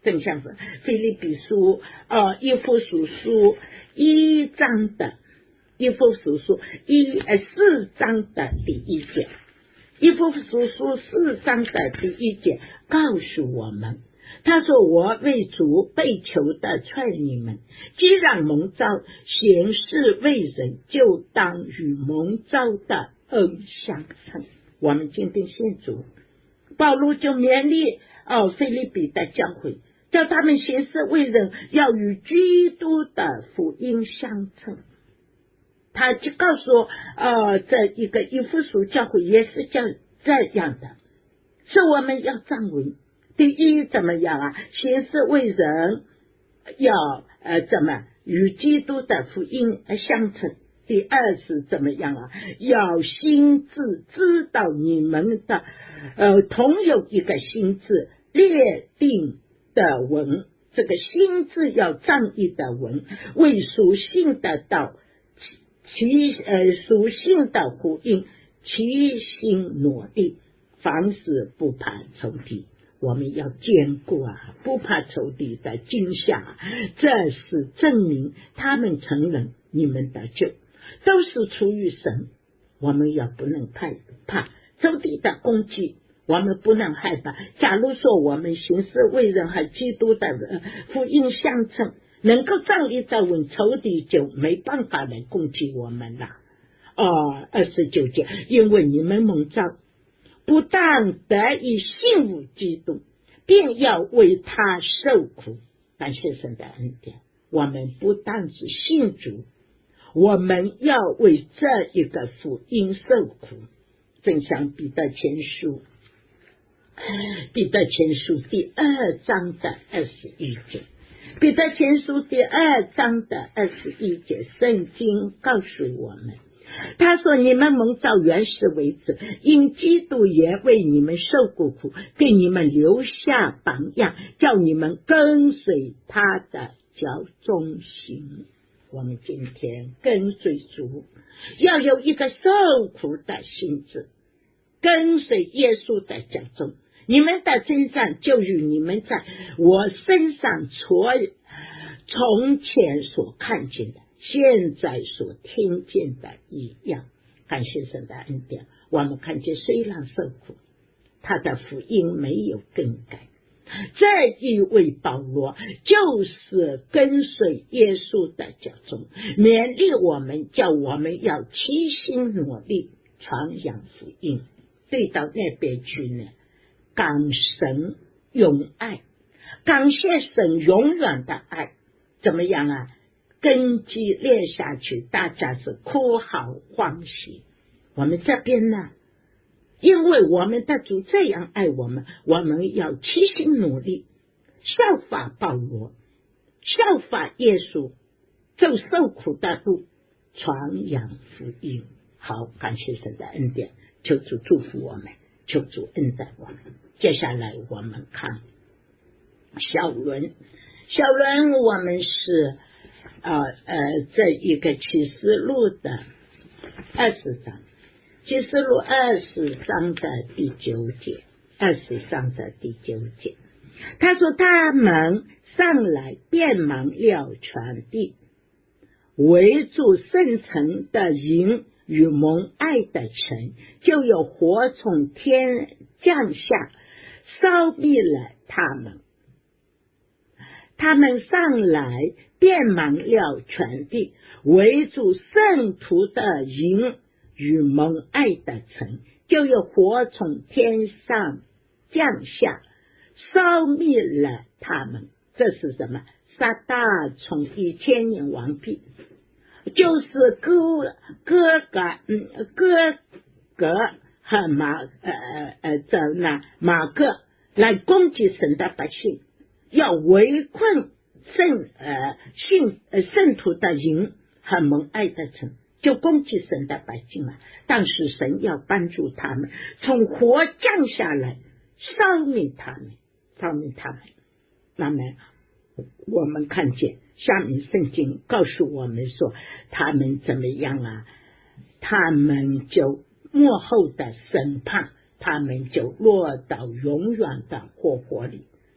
正像是腓立比书呃以弗所书一章的以弗所书一呃四章的第一节，以弗所书四章的第一节告诉我们，他说我为主被囚的劝你们，既然蒙召行事为人，就当与蒙召的恩相称。我们今天信主，保罗就勉励哦腓立比的教会，叫他们行事为人要与基督的福音相称。他就告诉呃这一个以弗所教会也是这这样的，说我们要站稳。第一怎么样啊？行事为人要呃怎么与基督的福音相称。第二是怎么样啊？要心智知道你们的呃同有一个心智列定的文，这个心智要仗义的文，为属性的道其呃属性的呼应，齐心努力，凡事不怕仇敌。我们要坚固啊，不怕仇敌的惊吓，这是证明他们承认你们的救都是出于神。我们要不能害怕仇敌的攻击，我们不能害怕。假如说我们行事为人和基督的福音相称，能够仗义的稳，仇敌就没办法来攻击我们了。哦，二十九节，因为你们蒙召，不但得以信服基督，并要为他受苦。感谢神的恩典，我们不但是信主，我们要为这一个福音受苦。正像彼得前书彼得前书第二章的二十一节，彼得前书第二章的二十一节，圣经告诉我们，他说你们蒙召原是为子，因基督也为你们受过苦，给你们留下榜样，叫你们跟随他的脚中行。我们今天跟随主，要有一个受苦的心智，跟随耶稣的脚中。你们的征战就与你们在我身上所从前所看见的，现在所听见的一样。感谢神的恩典，我们看见虽然受苦，他的福音没有更改。这一位保罗就是跟随耶稣的脚踪，勉励我们，叫我们要齐心努力传扬福音。对到那边去呢，感神永爱，感谢神永远的爱。怎么样啊？根基列下去，大家是哭好欢喜。我们这边呢，因为我们的主这样爱我们，我们要齐心努力，效法保罗，效法耶稣，走受苦的路，传扬福音。好，感谢神的恩典，求主祝福我们，求主恩待我们。接下来我们看小轮，小轮我们是呃呃这一个启示录的二十章，启示录二十章的第九节，二十章的第九节，他说他们上来遍满了全地，围住圣城的营与蒙爱的城，就有火从天降下，烧灭了他们。他们上来遍满了全地，围住圣徒的营与蒙爱的城，就有火从天上降下，烧灭了他们。这是什么？撒旦从一千年完毕，就是哥哥格嗯哥格和马呃呃这那马各来攻击神的百姓，要围困圣呃信呃圣徒的营和蒙爱的城，就攻击神的百姓了。但是神要帮助他们，从火降下来，烧灭他们，烧灭他们。那么我们看见下面圣经告诉我们说，他们怎么样啊？他们就末后的审判，他们就落到永远的火火里。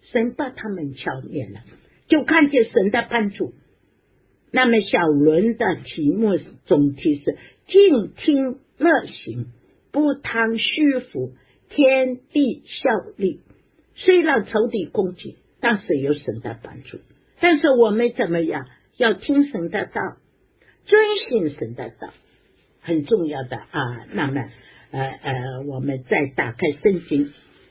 神把他们消灭了，就看见神的帮助。那么小轮的题目总题是静听乐行，不贪虚浮，天地效力。虽然仇敌攻击，但是有神的帮助。但是我们怎么样？要听神的道，遵行神的道，很重要的啊。那么呃呃，我们再打开圣经，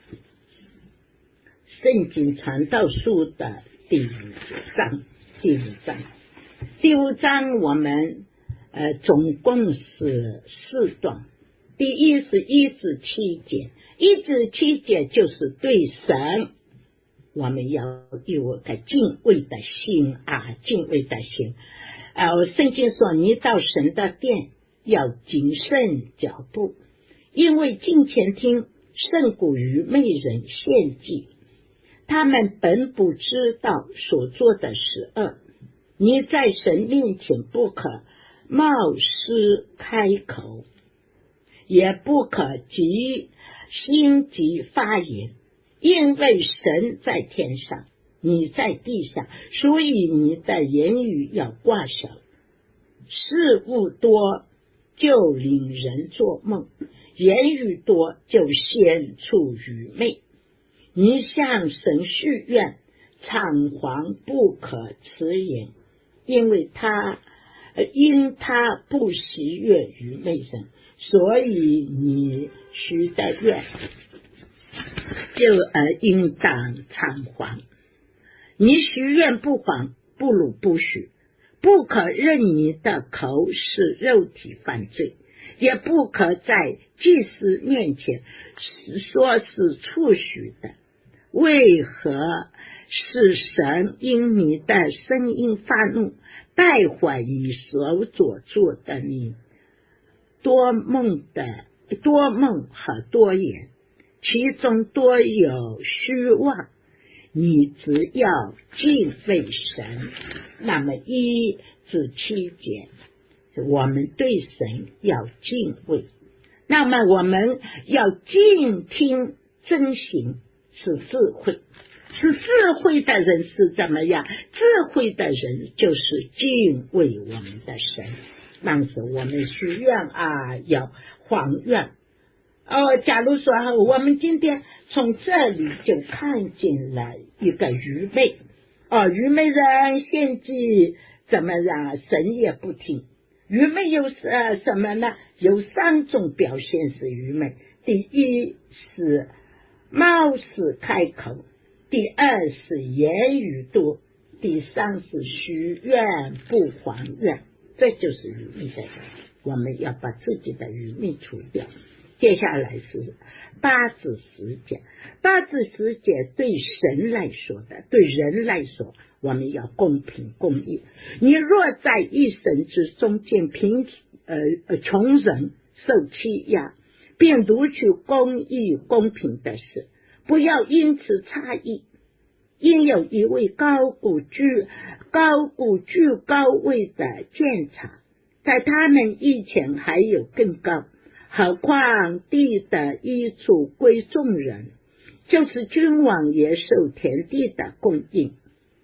圣经传道书的第五章，第五章，第五章我们呃总共是四段，第一是一至七节，一至七节就是对神我们要有个敬畏的心啊，敬畏的心。呃，圣经说你到神的殿要谨慎脚步，因为敬前听胜过愚昧人献祭，他们本不知道所做的是恶。你在神面前不可冒失开口，也不可急心急发言，因为神在天上，你在地下，所以你的言语要挂小。事物多就令人做梦，言语多就显出愚昧。你向神许愿，偿还不可迟延，因为他因他不喜悦愚昧人，所以你许的愿就呃应当偿还。你许愿不还，不如不许。不可任你的口使肉体犯罪，也不可在祭司面前说是处许的。为何是神因你的声音发怒，败坏你所做做的你多梦的多梦和多言，其中多有虚妄。你只要敬畏神。那么一至七节我们对神要敬畏，那么我们要静听遵行，是智慧。是智慧的人是怎么样？智慧的人就是敬畏我们的神。但是我们许愿啊，要还愿哦，假如说我们今天从这里就看见了一个愚昧哦，愚昧人献祭怎么样？神也不听。愚昧有呃什么呢？有三种表现是愚昧。第一是冒失开口，第二是言语多，第三是许愿不还愿，这就是愚昧的人。我们要把自己的愚昧除掉。接下来是八至十节，八至十节对神来说的，对人来说，我们要公平公义。你若在一神之中见贫呃穷人受欺压，并读取公义公平的事，不要因此差异。因有一位高古居高古居高位的监察，在他们以前还有更高。何况地的益处归众人，就是君王也受田地的供应。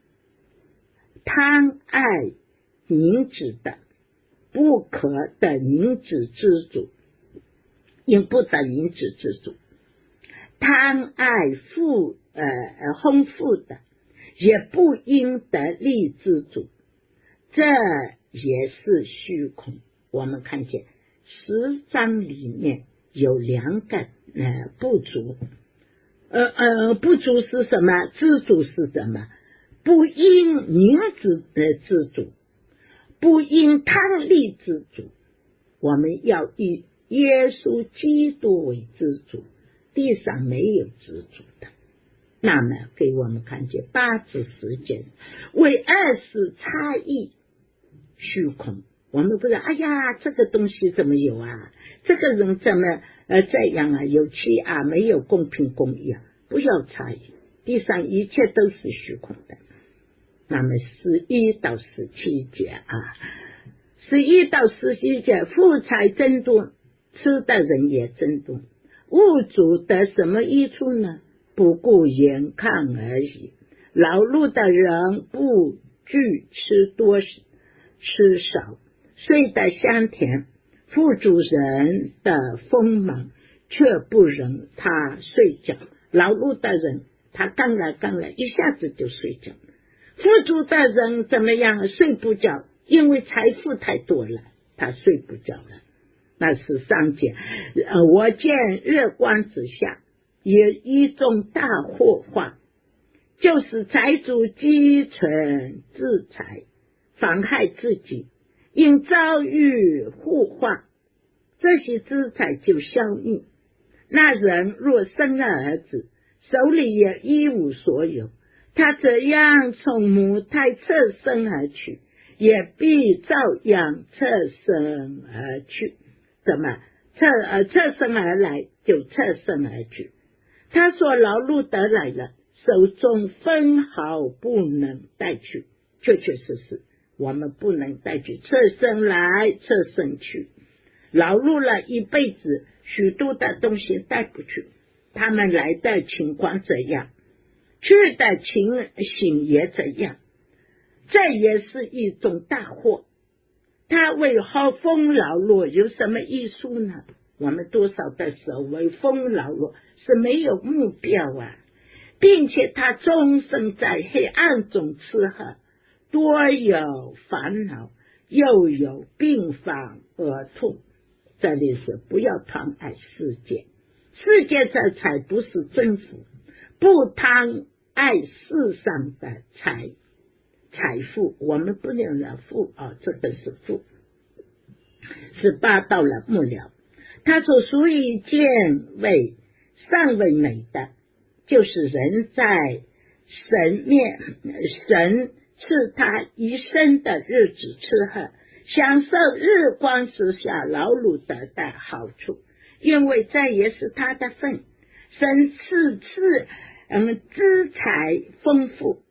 贪爱宁止的，不可得宁止之主，应不得宁止之主。贪爱富呃丰富的，也不应得利之主，这也是虚空。我们看见十章里面有两个呃不足，呃呃不足是什么？知足是什么？不因宁止呃知足，不因贪利知足。我们要以耶稣基督为知足，地上没有知足的。那么给我们看见八至十节为二是差异虚空。我们不知道，哎呀，这个东西怎么有啊？这个人怎么呃这样啊？有欺啊，没有公平公义啊！不要差异，地上一切都是虚空的。那么十一到十七节啊，十一到十七节，富财增多，吃的人也增多，物主得什么益处呢？ 不顾严抗而已。劳碌的人不惧吃多吃少，睡得香甜，富足人的锋芒却不容他睡觉。劳碌的人他刚来刚来一下子就睡觉，富足的人怎么样？睡不着，因为财富太多了，他睡不着了。那是上节，呃，我见日光之下有一种大祸患，就是财主积存自财，妨害自己，因遭遇祸患，这些资财就消灭。那人若生了儿子，手里也一无所有，他怎样从母胎侧身而去，也必照样侧身而去。怎么侧呃侧身而来，就侧身而去。他所劳碌得来了，手中分毫不能带去，确确实实我们不能带去，侧身来侧身去，劳碌了一辈子，许多的东西带不去。他们来的情况怎样，去的情形也怎样，这也是一种大祸。他为好风劳碌有什么益处呢？我们多少的时候为风劳碌是没有目标啊，并且他终生在黑暗中吃喝，多有烦恼，又有病患而痛。这里是不要贪爱世界，世界这财不是真福，不贪爱世上的财财富，我们不能让富啊，这个是富。十八到了末了，他所属于见为尚为美的，就是人在神面神赐他一生的日子吃喝，享受日光之下劳碌得的好处，因为这也是他的份。神赐赐嗯资财丰富，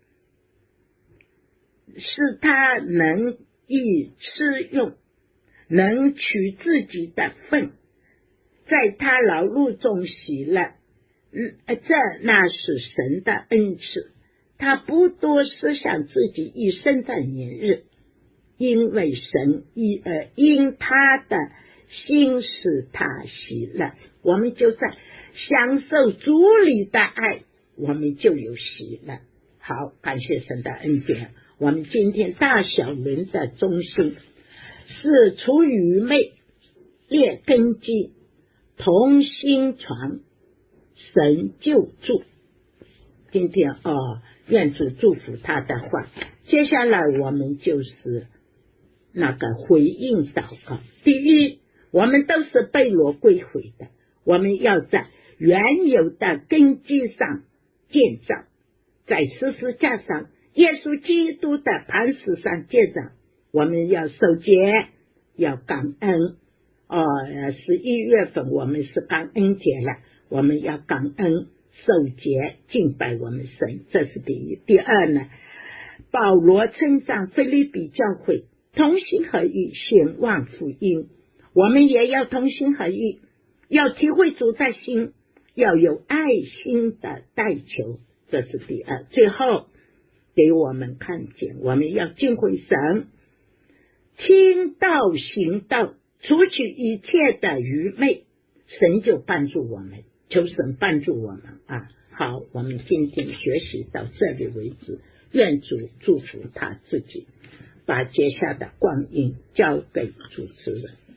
使他能以吃用，能取自己的份，在他劳碌中喜乐，嗯，这那是神的恩赐。他不多思想自己一生的年日，因为神因呃因他的心使他喜乐。我们就在享受主里的爱，我们就有喜乐。好，感谢神的恩典。我们今天大小人的中心是除愚昧，列根基，同心传，神救助。今天哦，愿主祝福他的话。接下来我们就是那个回应祷告。第一，我们都是被掳归回的，我们要在原有的根基上建造，在十字架上耶稣基督的磐石上建造。我们要守节，要感恩。哦，十一月份我们是感恩节了，我们要感恩守节敬拜我们神，这是第一。第二呢，保罗称赞腓立比教会同心合意显望福音，我们也要同心合意，要体会主的心，要有爱心的代求，这是第二。最后给我们看见，我们要敬畏神，听道行道，除去一切的愚昧，神就帮助我们，求神帮助我们啊！好，我们今天学习到这里为止，愿主祝福他自己，把接下的光阴交给主持人。